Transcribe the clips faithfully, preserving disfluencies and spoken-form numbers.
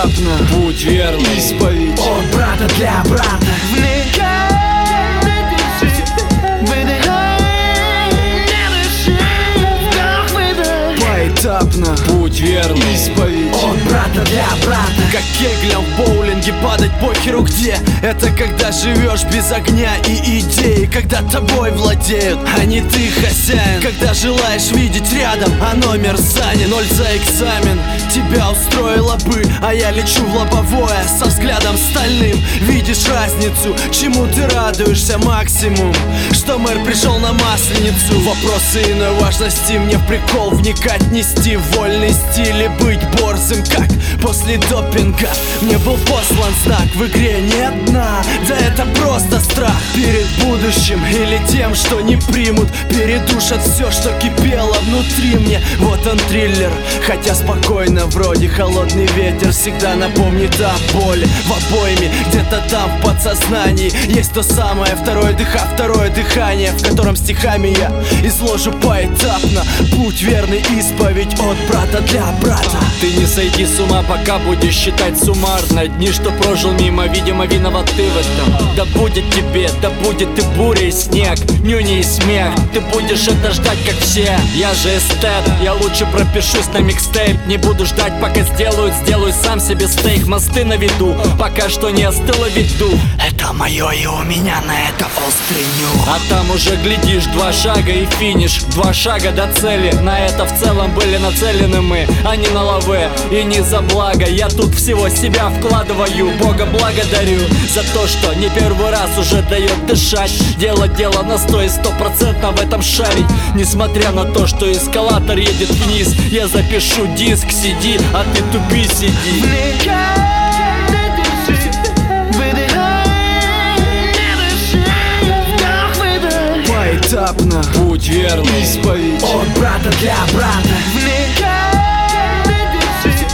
Поэтапно, путь верный, исповедь от брата для брата. Вникай, дыши, выдыхай, не дыши, вдох-выдох. Поэтапно, путь верный, исповедь от брата для брата. как кеглям в боулинге падать похеру где. Это когда живешь без огня и идей, когда тобой владеют, а не ты хозяин. Когда желаешь видеть рядом, а номер занят. Ноль за экзамен, тебя устроила бы, а я лечу в лобовое со взглядом стальным. Видишь разницу, чему ты радуешься максимум? Что мэр пришел на Масленицу. Вопросы иной важности, мне в прикол вникать, нести вольный стиль и быть борзым, как после допинга. Мне был послан знак, в игре нет дна. Да это просто страх перед будущим или тем, что не примут. Передушат все, что кипело внутри мне. Вот он триллер, хотя спокойно вроде. Холодный ветер всегда напомнит о боли в обойме. Где-то там в подсознании есть то самое второе дыха, второе дыхание, в котором стихами я изложу поэтапно путь верный, исповедь от брата для брата. Ты не сойди с ума, пока будешь считать суммарно дни, что прожил мимо, видимо, виноват ты в этом. Да будет тебе, да будет и буря, и снег, нюни и смех. Ты будешь это ждать, как все. Я же эстет, я лучше пропишусь на микстейп. Не буду ждать, пока сделают, сделаю сам себе стейк. Мосты на виду, пока что не остыло виду. Это мое и у меня на это острый нюх. А там уже глядишь, два шага и финиш. Два шага до цели, на это в целом были нацелены мы, а не на лаве и не за благо. Я тут всего себя вкладываю, Бога благодарю за то, что не первый раз уже дает дышать. Делать дело на сто и стопроцентно в этом шарить. Несмотря на то, что эскалатор едет вниз, я запишу диск, сиди, а ты тупи, сиди. Вникай, дыши, выдыхай, не дыши, вдох-выдох. Поэтапно, путь верный, исповедь от брата для брата. Вникай, дыши,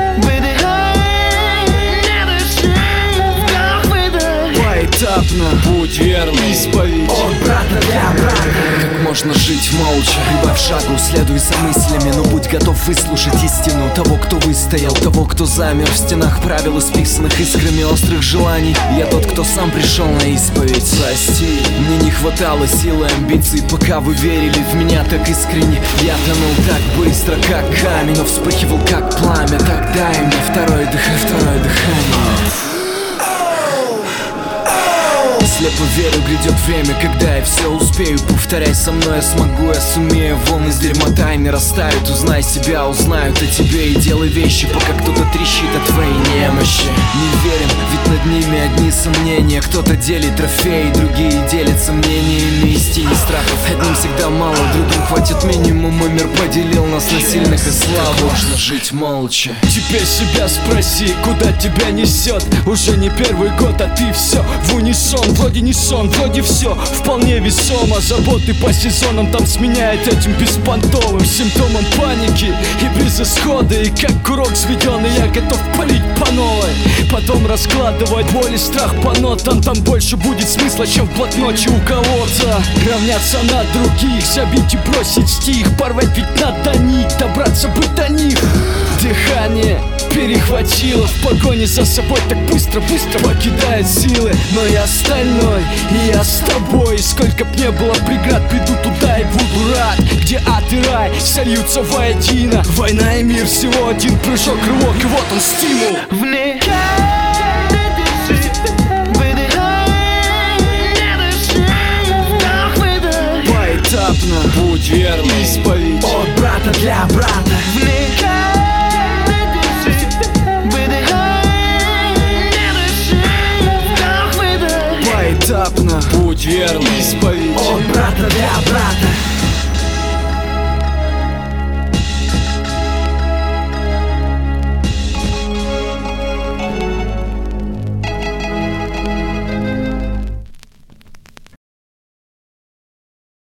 выдыхай, не дыши, вдох-выдох. Поэтапно, путь верный, исповедь от брата для брата. Как можно жить молча? Прибавь шагу, следуй за мыслями, но будь готов выслушать истину того, кто выстоял, того, кто замер в стенах правил, исписанных искрами острых желаний. Я тот, кто сам пришел на исповедь. Прости, мне не хватало силы, амбиций, пока вы верили в меня так искренне. Я тонул так быстро, как камень, но вспыхивал как пламя. Так дай мне второе дыхание, второе дыхание. Слепо верю, грядет время, когда я все успею. Повторяй со мной, я смогу, я сумею. Волны с дерьма тайны растают. Узнай себя, узнают о тебе. И делай вещи, пока кто-то трещит о твоей немощи. Не верим, ведь над ними одни сомнения. Кто-то делит трофеи, другие делятся мнениями. Истине страхов одним всегда мало, другим хватит минимум. И мир поделил нас на сильных и слабых. Можно жить молча. Теперь себя спроси, куда тебя несет. Уже не первый год, а ты все в унисон. Вроде не сон, вроде все вполне весомо. Заботы по сезонам там сменяет этим беспонтовым симптомом паники и безысхода. И как курок сведенный я готов палить по новой. Потом раскладывать боль и страх по нотам. Там больше будет смысла, чем в блокноте у кого-то. Равняться на других, забить и бросить стих. Порвать ведь надо них, добраться бы до них. Дыхание перехватило в погоне за собой. Так быстро-быстро покидает силы. Но я остальной, и я с тобой. Сколько б не было преград, приду туда и буду рад. Где ад и рай сольются воедино. Война и мир всего один прыжок, рывок, и вот он стимул. Вникай, дыши, выдыхай, не дыши, вдох-выдох. Поэтапно, путь верный, исповедь от брата для брата.